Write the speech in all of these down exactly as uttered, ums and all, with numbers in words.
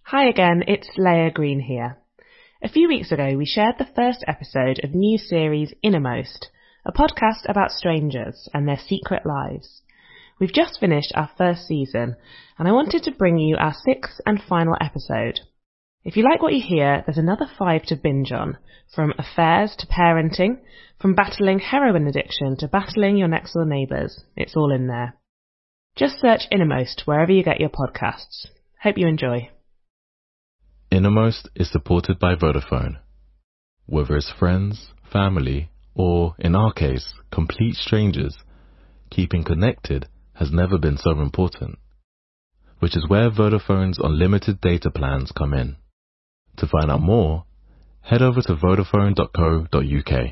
Hi again, it's Leah Green here. A few weeks ago we shared the first episode of new series Innermost, a podcast about strangers and their secret lives. We've just finished our first season and I wanted to bring you our sixth and final episode. If you like what you hear, there's another five to binge on, from affairs to parenting, from battling heroin addiction to battling your next door neighbours. It's all in there. Just search Innermost wherever you get your podcasts. Hope you enjoy. Innermost is supported by Vodafone. Whether it's friends, family, or, in our case, complete strangers, keeping connected has never been so important, which is where Vodafone's unlimited data plans come in. To find out more, head over to vodafone dot co dot uk.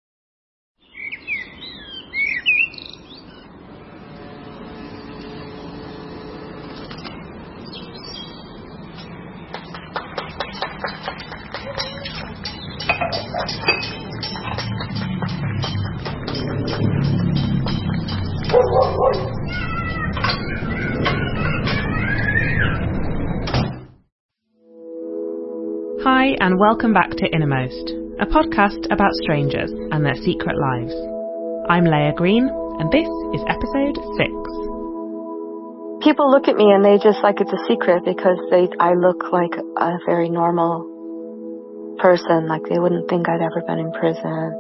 Hi and welcome back to Innermost, a podcast about strangers and their secret lives. I'm Leah Green and this is episode six. People look at me and they just like it's a secret because they I look like a very normal person, like they wouldn't think I'd ever been in prison.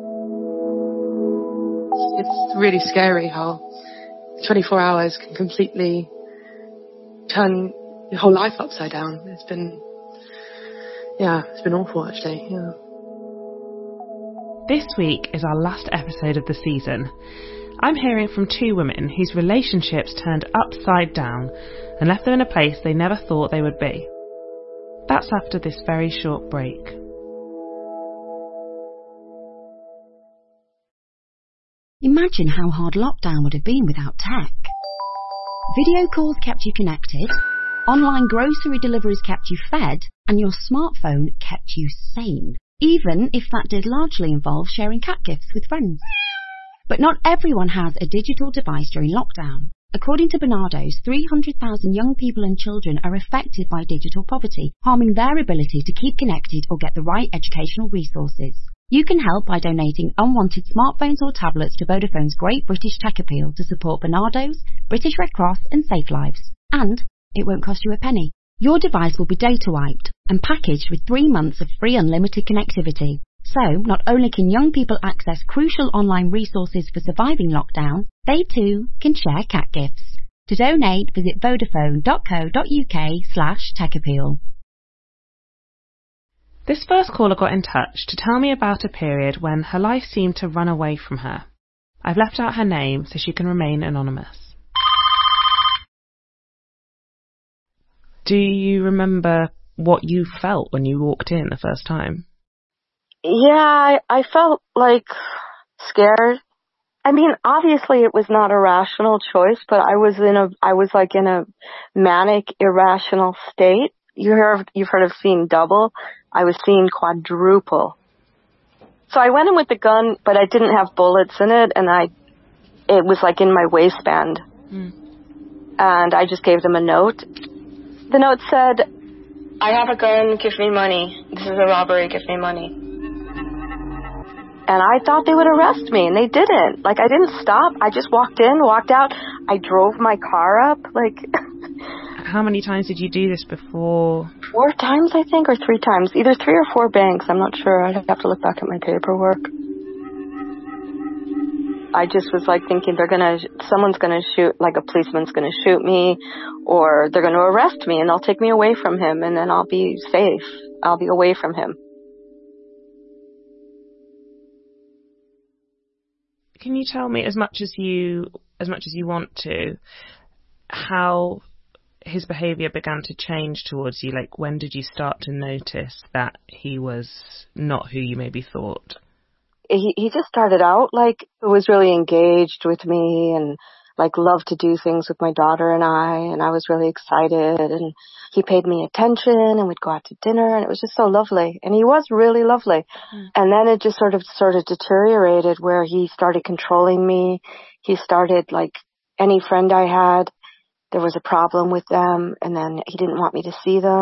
It's really scary how twenty-four hours can completely turn your whole life upside down. It's been Yeah, it's been awful actually, yeah. This week is our last episode of the season. I'm hearing from two women whose relationships turned upside down and left them in a place they never thought they would be. That's after this very short break. Imagine how hard lockdown would have been without tech. Video calls kept you connected, online grocery deliveries kept you fed, and your smartphone kept you sane, even if that did largely involve sharing cat gifts with friends. But not everyone has a digital device during lockdown. According to Barnardo's, three hundred thousand young people and children are affected by digital poverty, harming their ability to keep connected or get the right educational resources. You can help by donating unwanted smartphones or tablets to Vodafone's Great British Tech Appeal to support Barnardo's, British Red Cross and Safe Lives. And it won't cost you a penny. Your device will be data wiped and packaged with three months of free unlimited connectivity. So, not only can young people access crucial online resources for surviving lockdown, they too can share cat gifts. To donate, visit vodafone dot co dot uk slash tech appeal. This first caller got in touch to tell me about a period when her life seemed to run away from her. I've left out her name so she can remain anonymous. Do you remember what you felt when you walked in the first time? Yeah, I, I felt like scared. I mean, obviously it was not a rational choice, but I was in a, I was like in a manic, irrational state. You heard, you've heard of seeing double. I was seeing quadruple. So I went in with the gun, but I didn't have bullets in it, and I, it was like in my waistband. Mm. And I just gave them a note. The note said, "I have a gun, give me money. This is a robbery, give me money." And I thought they would arrest me, and they didn't. Like, I didn't stop. I just walked in, walked out. I drove my car up, like... How many times did you do this before? Four times, I think, or three times. Either three or four banks. I'm not sure. I'd have to look back at my paperwork. I just was like thinking they're gonna, someone's gonna shoot, like a policeman's gonna shoot me, or they're gonna arrest me and they'll take me away from him and then I'll be safe. I'll be away from him. Can you tell me as much as you, as much as you want to, how his behaviour began to change towards you? Like, when did you start to notice that he was not who you maybe thought? He he just started out like was really engaged with me and like loved to do things with my daughter and I, and I was really excited, and he paid me attention and we'd go out to dinner, and it was just so lovely, and he was really lovely. Mm. And then it just sort of sort of deteriorated where he started controlling me. He started, like, any friend I had, there was a problem with them, and then he didn't want me to see them.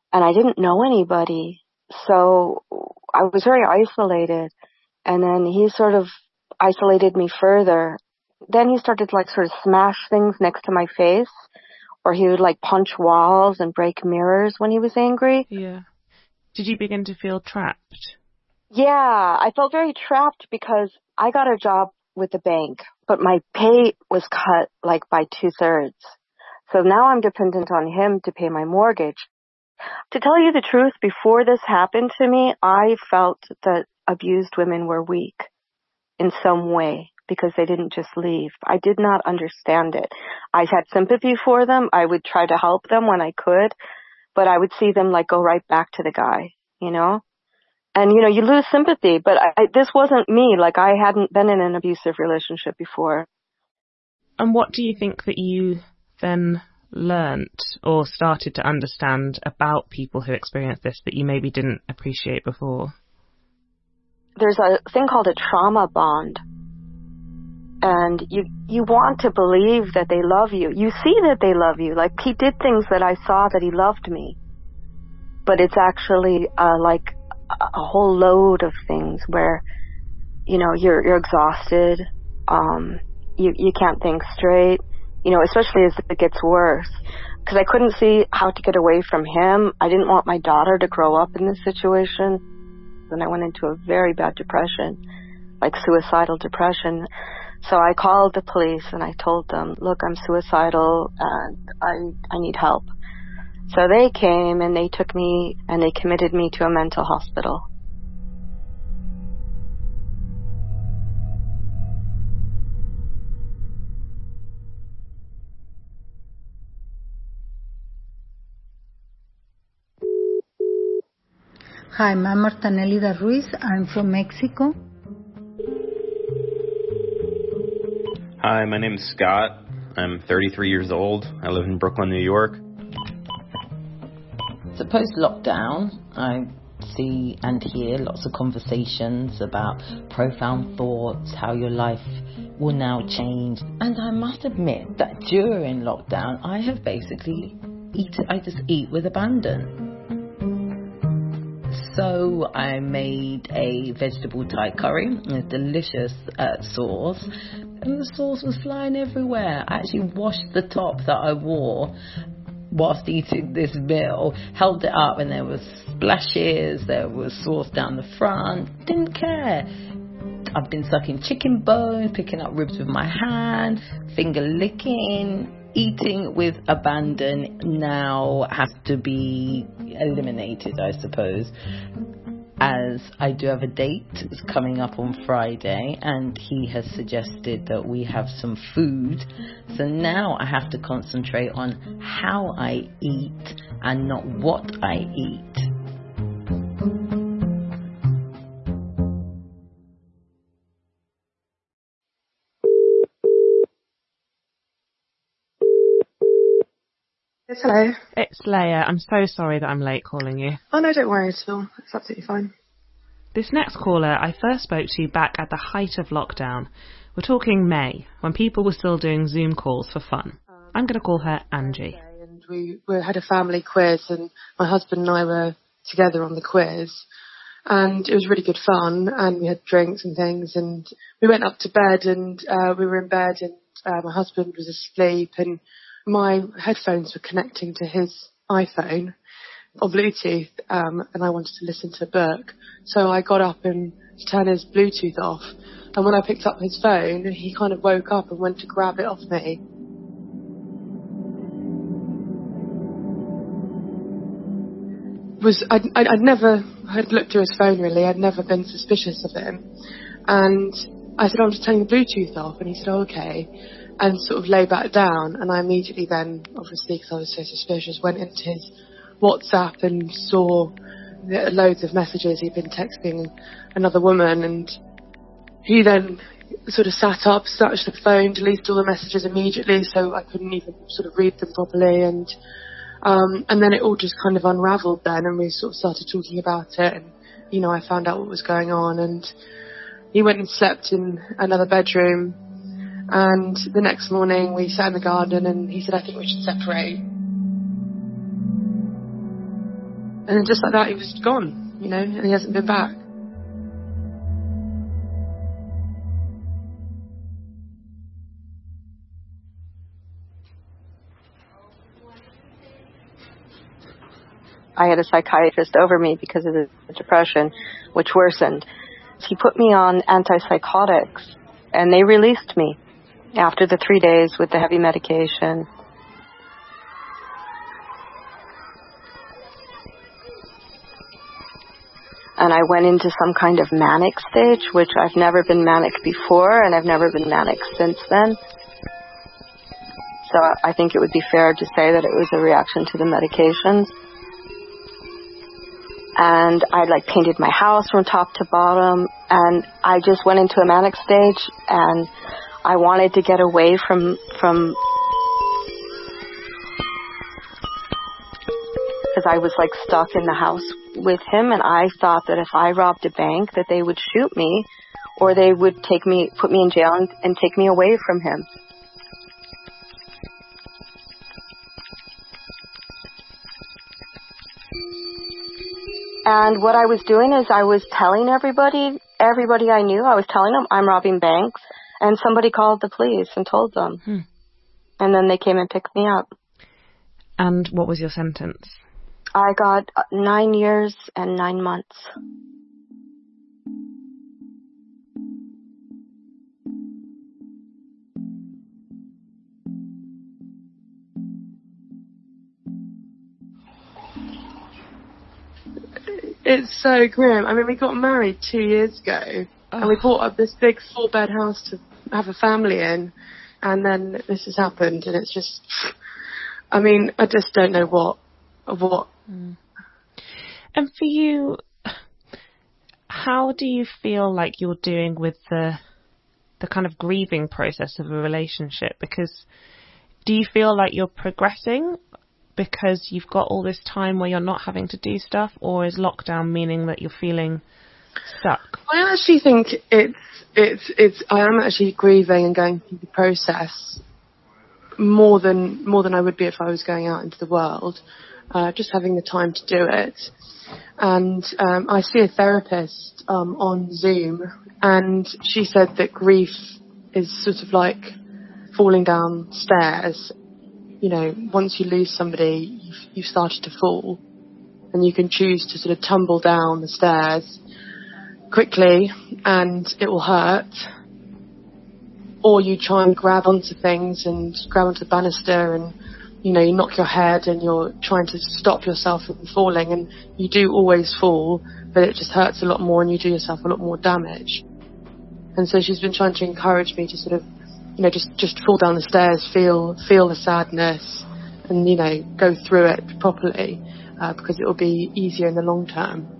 and I didn't know anybody. So I was very isolated. And then he sort of isolated me further. Then he started to like sort of smash things next to my face, or he would like punch walls and break mirrors when he was angry. Yeah. Did you begin to feel trapped? Yeah, I felt very trapped because I got a job with the bank, but my pay was cut like by two thirds. So now I'm dependent on him to pay my mortgage. To tell you the truth, before this happened to me, I felt that abused women were weak in some way because they didn't just leave. I did not understand it. I had sympathy for them. I would try to help them when I could, but I would see them like go right back to the guy, you know? And, you know, you lose sympathy, but I, this wasn't me. Like, I hadn't been in an abusive relationship before. And what do you think that you then learnt or started to understand about people who experienced this that you maybe didn't appreciate before? There's a thing called a trauma bond. And you you want to believe that they love you. You see that they love you. Like, he did things that I saw that he loved me. But it's actually uh, like a whole load of things where, you know, you're you're exhausted. Um, you you can't think straight. You know, especially as it gets worse. Because I couldn't see how to get away from him. I didn't want my daughter to grow up in this situation. And I went into a very bad depression, like suicidal depression. So I called the police and I told them, look, I'm suicidal and I I need help. So they came and they took me and they committed me to a mental hospital. Hi, I'm Marta Nelida Ruiz. I'm from Mexico. Hi, my name is Scott. I'm thirty-three years old. I live in Brooklyn, New York. So post-lockdown, I see and hear lots of conversations about profound thoughts, how your life will now change. And I must admit that during lockdown, I have basically eaten, I just eat with abandon. So I made a vegetable Thai curry, a delicious uh, sauce, and the sauce was flying everywhere. I actually washed the top that I wore whilst eating this meal, held it up, and there was splashes, there was sauce down the front. Didn't care. I've been sucking chicken bones, picking up ribs with my hand, finger licking. Eating with abandon now has to be eliminated, I suppose, as I do have a date. It's coming up on Friday and he has suggested that we have some food. So now I have to concentrate on how I eat and not what I eat. Yes, hello. It's Leia. I'm so sorry that I'm late calling you. Oh, no, don't worry at all. It's absolutely fine. This next caller I first spoke to back at the height of lockdown. We're talking May, when people were still doing Zoom calls for fun. I'm going to call her Angie. And we, we had a family quiz, and my husband and I were together on the quiz. And it was really good fun, and we had drinks and things, and we went up to bed, and uh, we were in bed, and uh, my husband was asleep, and my headphones were connecting to his iPhone on Bluetooth, um, and I wanted to listen to a book. So I got up and to turn his Bluetooth off. And when I picked up his phone, he kind of woke up and went to grab it off me. Was I'd, I'd, I'd never had looked through his phone really. I'd never been suspicious of him. And I said, I'm just turning the Bluetooth off. And he said, oh, okay. And sort of lay back down, and I immediately then, obviously because I was so suspicious, went into his WhatsApp and saw loads of messages. He'd been texting another woman, and he then sort of sat up, snatched the phone, deleted all the messages immediately, so I couldn't even sort of read them properly, and um, and then it all just kind of unravelled then, and we sort of started talking about it, and you know, I found out what was going on, and he went and slept in another bedroom. And the next morning we sat in the garden and he said, I think we should separate. And then just like that, he was gone, you know, and he hasn't been back. I had a psychiatrist over me because of the depression, which worsened. He put me on antipsychotics, and they released me after the three days with the heavy medication. And I went into some kind of manic stage, which I've never been manic before, and I've never been manic since then. So I think it would be fair to say that it was a reaction to the medications. And I like painted my house from top to bottom, and I just went into a manic stage, and I wanted to get away from from because I was like stuck in the house with him, and I thought that if I robbed a bank that they would shoot me, or they would take me, put me in jail and, and take me away from him. And what I was doing is I was telling everybody, everybody I knew, I was telling them I'm robbing banks, and somebody called the police and told them. Hmm. And then they came and picked me up. And what was your sentence? I got nine years and nine months. It's so grim. I mean, we got married two years ago, oh. and we bought up this big four-bed house to have a family in, and then this has happened, and it's just, I mean, I just don't know what, what. Mm. And for you, how do you feel like you're doing with the, the kind of grieving process of a relationship? Because do you feel like you're progressing because you've got all this time where you're not having to do stuff, or is lockdown meaning that you're feeling stuck? I actually think it's it's it's I am actually grieving and going through the process more than more than I would be if I was going out into the world, uh, just having the time to do it. And um, I see a therapist um, on Zoom, and she said that grief is sort of like falling down stairs. You know, once you lose somebody, you've, you've started to fall, and you can choose to sort of tumble down the stairs quickly and it will hurt, or you try and grab onto things and grab onto the banister and, you know, you knock your head and you're trying to stop yourself from falling, and you do always fall, but it just hurts a lot more and you do yourself a lot more damage. And so she's been trying to encourage me to sort of, you know, just, just fall down the stairs, feel feel the sadness, and, you know, go through it properly, uh, because it will be easier in the long term.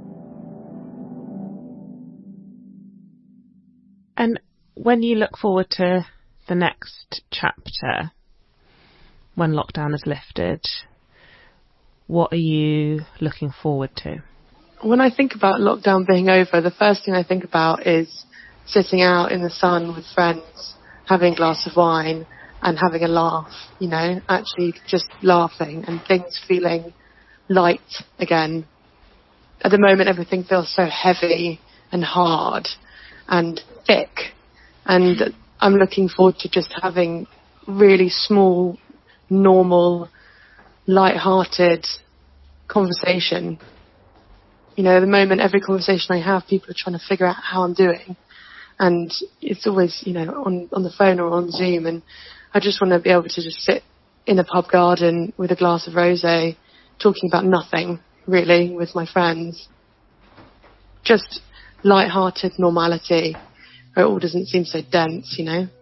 And when you look forward to the next chapter, when lockdown is lifted, what are you looking forward to? When I think about lockdown being over, the first thing I think about is sitting out in the sun with friends, having a glass of wine and having a laugh, you know, actually just laughing and things feeling light again. At the moment, everything feels so heavy and hard and thick, and I'm looking forward to just having really small, normal, light-hearted conversation. You know, at the moment, every conversation I have, people are trying to figure out how I'm doing. And it's always, you know, on, on the phone or on Zoom. And I just want to be able to just sit in a pub garden with a glass of rosé, talking about nothing, really, with my friends. Just light-hearted normality, where it all doesn't seem so dense, you know.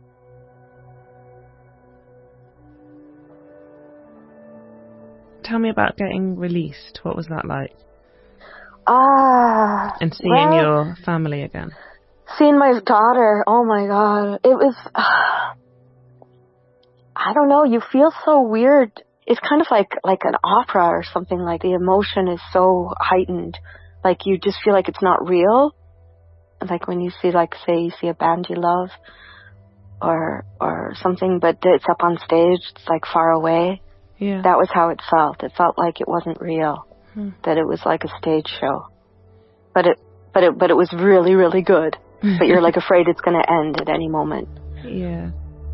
Tell me about getting released. What was that like? Ah. And seeing well, your family again. Seeing my daughter, oh my God. It was, uh, I don't know, you feel so weird. It's kind of like, like an opera or something. Like the emotion is so heightened. Like you just feel like it's not real. Like when you see, like, say you see a band you love or, or something, but it's up on stage, it's like far away. Yeah. That was how it felt. It felt like it wasn't real. hmm. that it was like a stage show. But it, but it, but it was really, really good. But you're like afraid it's going to end at any moment. Yeah.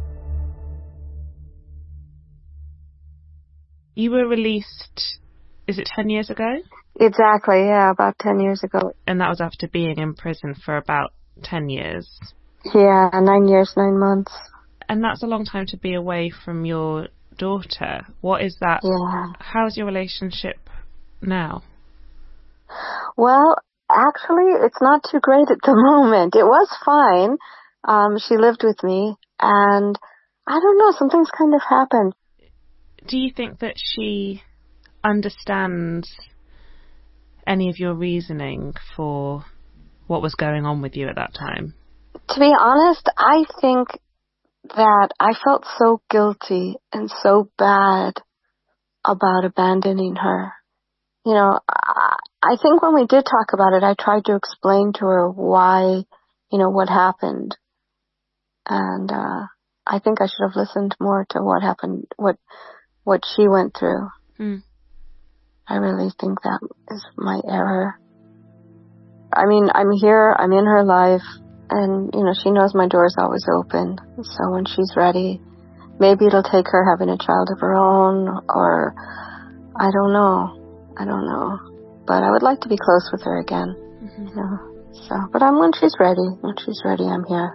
You were released, is it ten years ago? Exactly, yeah, about ten years ago. And that was after being in prison for about ten years. Yeah, nine years, nine months. And that's a long time to be away from your daughter. What is that? Yeah. How's your relationship now? Well, actually, it's not too great at the moment. It was fine. Um, she lived with me, and I don't know, something's kind of happened. Do you think that she understands any of your reasoning for what was going on with you at that time? To be honest, I think that I felt so guilty and so bad about abandoning her. You know, I think when we did talk about it, I tried to explain to her why, you know, what happened. And uh, I think I should have listened more to what happened, what what she went through. Mm. I really think that is my error. I mean, I'm here, I'm in her life, and, you know, she knows my door's always open. So when she's ready, maybe it'll take her having a child of her own, or I don't know. I don't know. But I would like to be close with her again. Mm-hmm. You know? So, but I'm, when she's ready, when she's ready, I'm here.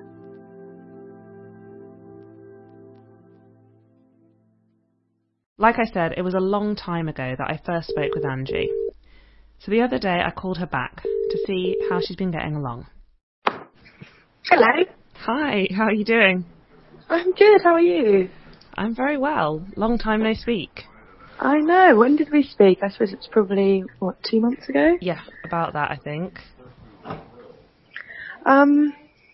Like I said, it was a long time ago that I first spoke with Angie. So the other day I called her back to see how she's been getting along. Hello. Hi, how are you doing? I'm good, how are you? I'm very well. Long time no speak. I know, when did we speak? I suppose it's probably, what, two months ago? Yeah, about that, I think. Um,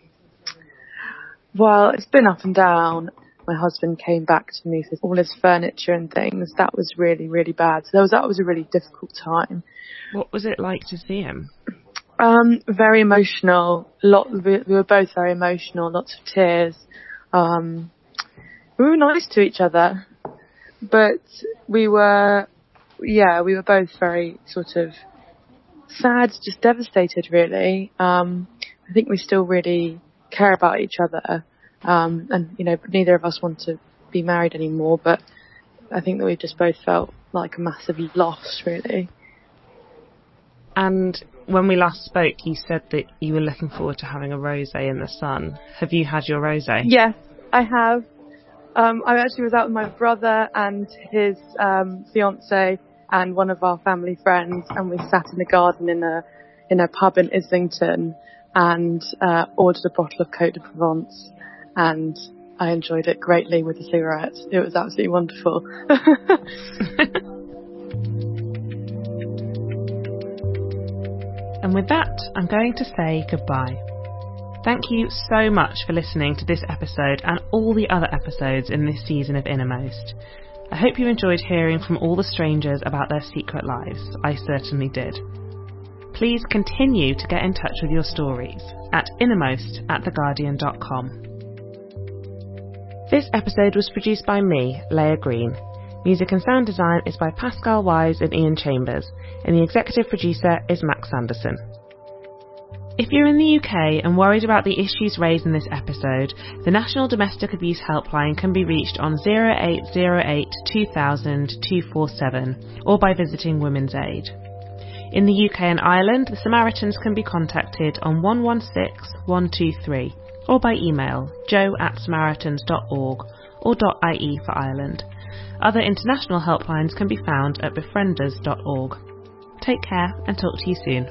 well, it's been up and down. My husband came back to me with all his furniture and things. That was really, really bad. So that was, that was a really difficult time. What was it like to see him? Um, very emotional. Lot, we, we were both very emotional. Lots of tears. Um, we were nice to each other, but we were, yeah, we were both very sort of sad, just devastated, really. Um, I think we still really care about each other. Um, and, you know, neither of us want to be married anymore, but I think that we just both felt like a massive loss, really. And when we last spoke, you said that you were looking forward to having a rosé in the sun. Have you had your rosé? Yes, I have. Um, I actually was out with my brother and his um, fiancée and one of our family friends, and we sat in the garden in a in a pub in Islington and uh, ordered a bottle of Côte de Provence. And I enjoyed it greatly with a cigarette. It was absolutely wonderful. And with that, I'm going to say goodbye. Thank you so much for listening to this episode and all the other episodes in this season of Innermost. I hope you enjoyed hearing from all the strangers about their secret lives. I certainly did. Please continue to get in touch with your stories at innermost at the guardian dot com. This episode was produced by me, Leah Green. Music and sound design is by Pascal Wise and Ian Chambers, and the executive producer is Max Sanderson. If you're in the U K and worried about the issues raised in this episode, the National Domestic Abuse Helpline can be reached on zero eight zero eight two thousand two four seven or by visiting Women's Aid. In the U K and Ireland, the Samaritans can be contacted on one one six one two three or by email joe at samaritans dot org or .ie for Ireland. Other international helplines can be found at befrienders dot org. Take care and talk to you soon.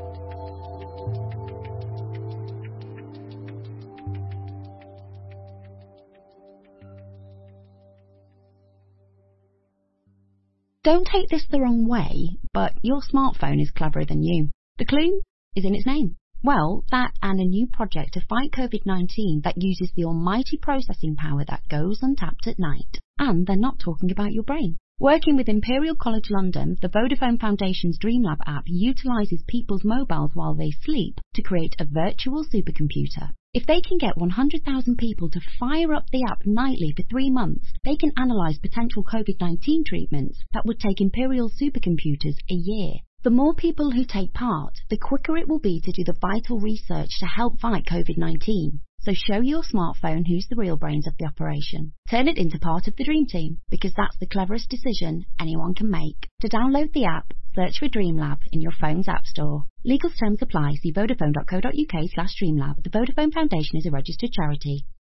Don't take this the wrong way, but your smartphone is cleverer than you. The clue is in its name. Well, that and a new project to fight COVID nineteen that uses the almighty processing power that goes untapped at night. And they're not talking about your brain. Working with Imperial College London, the Vodafone Foundation's DreamLab app utilises people's mobiles while they sleep to create a virtual supercomputer. If they can get one hundred thousand people to fire up the app nightly for three months, they can analyse potential COVID nineteen treatments that would take Imperial supercomputers a year. The more people who take part, the quicker it will be to do the vital research to help fight COVID nineteen. So show your smartphone who's the real brains of the operation. Turn it into part of the Dream Team, because that's the cleverest decision anyone can make. To download the app, search for DreamLab in your phone's app store. Legal terms apply. See vodafone dot co dot uk slash DreamLab. The Vodafone Foundation is a registered charity.